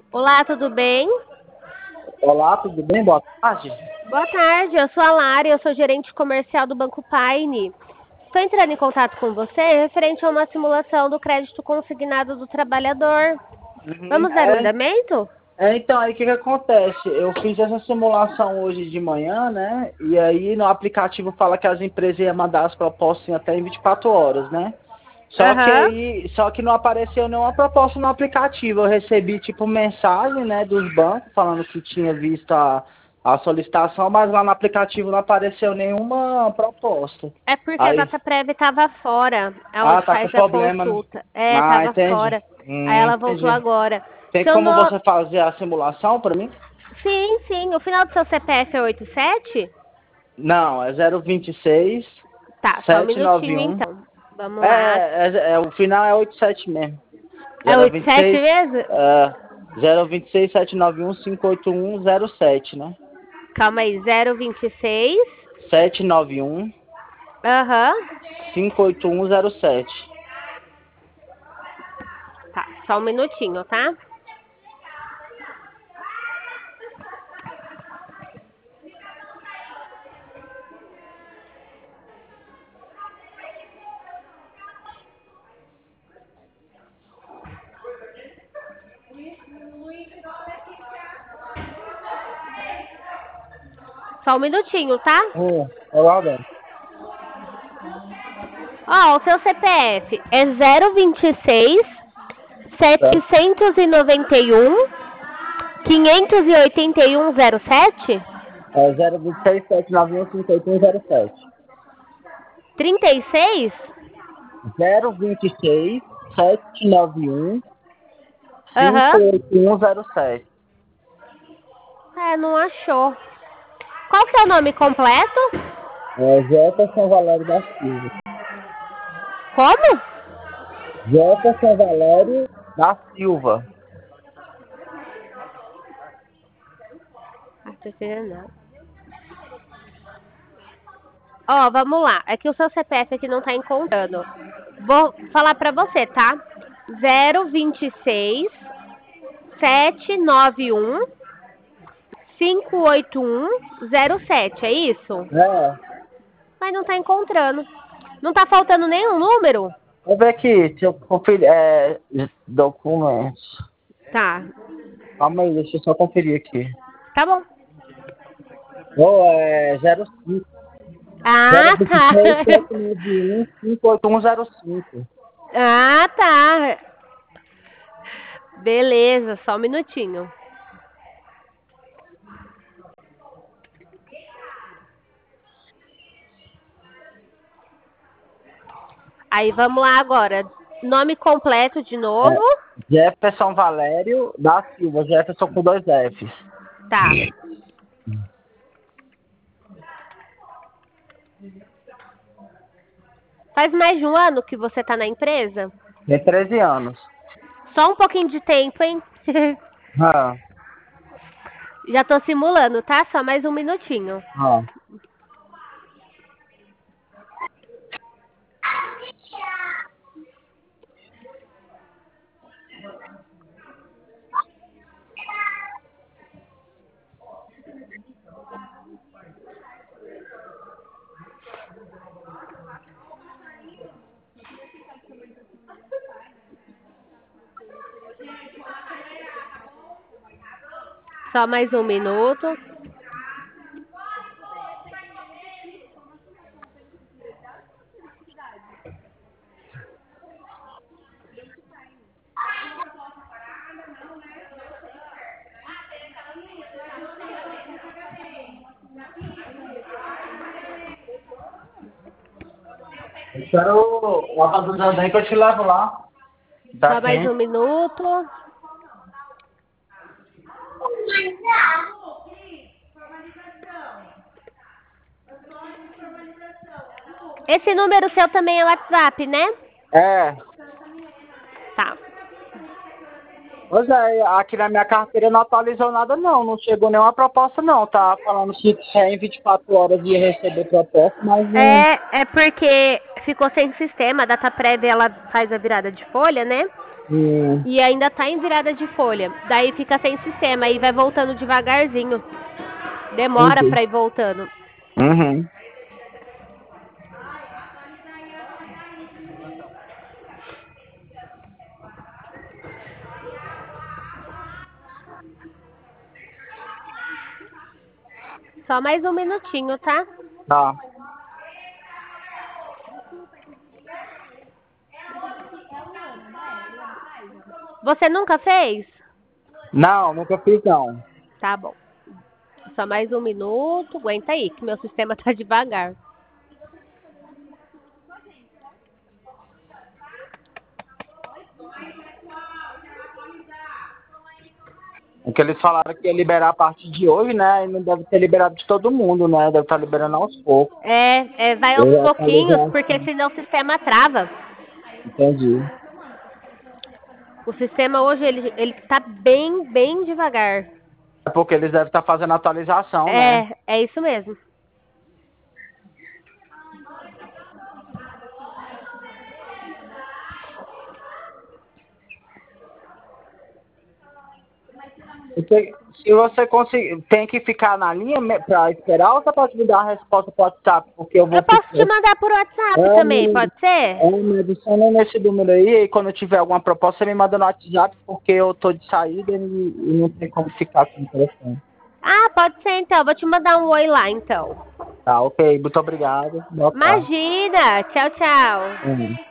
Olá, tudo bem? Olá, tudo bem? Boa tarde. Boa tarde, eu sou a Lara, eu sou gerente comercial do Banco Paine. Estou entrando em contato com você referente a uma simulação do crédito consignado do trabalhador. Uhum. Vamos dar andamento? Então, aí o que que acontece? Eu fiz essa simulação hoje de manhã, né? E aí no aplicativo fala que as empresas iam mandar as propostas em até em 24 horas, né? Aham. Só que não apareceu nenhuma proposta no aplicativo. Eu recebi tipo mensagem, né, dos bancos falando que tinha visto a solicitação, mas lá no aplicativo não apareceu nenhuma proposta. É porque a Aí, data prévia estava fora, aonde tá com faz a problema, né? consulta. É, Ah, estava entendi. fora. Aí ela voltou Entendi. agora. Tem Seu como nome... você fazer a simulação para mim? Sim, sim. O final do seu CPF é 87? Não, é 026 Tá, só um minutinho 791. então. Vamos lá. O final é 87 mesmo. É 87 026 mesmo? é, 026 791 58107, né? Calma aí, 026. 791 Aham. 58107. Tá, só um minutinho, tá? Só um minutinho, tá? É lá dentro. Ó, o seu CPF é 026 Certo? 791 58107 É 026 791 58107. 36? 026 791 Aham. 58107. É, não achou. Qual que é o nome completo? É Jefferson Valério da Silva. Como? Jefferson Valério da Silva. Ah, tô entendendo não. Ó, vamos lá. É que o seu CPF aqui não tá encontrando. Vou falar pra você, tá? 026 791 58107, é isso? É. Mas não tá encontrando. Não tá faltando nenhum número? Vou ver aqui, deixa eu conferir. Documentos. Tá. Calma aí, deixa eu só conferir aqui. Tá bom. É 05. Ah, 026 tá. 791 58105. Ah, tá. Beleza, só um minutinho. Aí vamos lá agora. Nome completo de novo. É, Jefferson Valério da Silva. Jefferson com 2 Fs. Tá. Faz mais de um ano que você tá na empresa? Tem 13 anos. Só um pouquinho de tempo, hein? Ah, Já tô simulando, tá? Só mais um minutinho. ah. Só mais um minuto. Eu quero o Aba do Jardim que eu te levo lá. Só mais Daqui. um minuto. Esse número seu também é WhatsApp, né? É. Tá. Pois é, aqui na minha carteira não atualizou nada não, não chegou nenhuma proposta não, tá falando que em 24 horas ia receber proposta, mas não... É porque ficou sem sistema. A data prévia, ela faz a virada de folha, né? E ainda tá em virada de folha. Daí fica sem sistema, aí vai voltando devagarzinho. Demora Entendi. pra ir voltando. Uhum. Só mais um minutinho, tá? Tá. Você nunca fez? Não, nunca fiz não. Tá bom. Só mais um minuto. Aguenta aí, que meu sistema tá devagar. Porque eles falaram que ia liberar a partir de hoje, né? E não deve ter liberado de todo mundo, né? Deve estar liberando aos poucos. Vai aos Eu pouquinhos, atualizar. porque senão o sistema trava. Entendi. O sistema hoje, ele tá bem devagar. É porque eles devem estar fazendo atualização, né? É isso mesmo. Se você conseguir, tem que ficar na linha para esperar ou você pode me dar a resposta por WhatsApp? Porque eu vou Eu posso te ficar. mandar por WhatsApp também, pode ser? Me adiciona nesse número aí e quando eu tiver alguma proposta, você me manda no WhatsApp, porque eu tô de saída e não tem como ficar com o telefone. Ah, pode ser então. Vou te mandar um oi lá, então. Tá, ok. Muito obrigado. Boa tarde. Imagina! Tchau, tchau.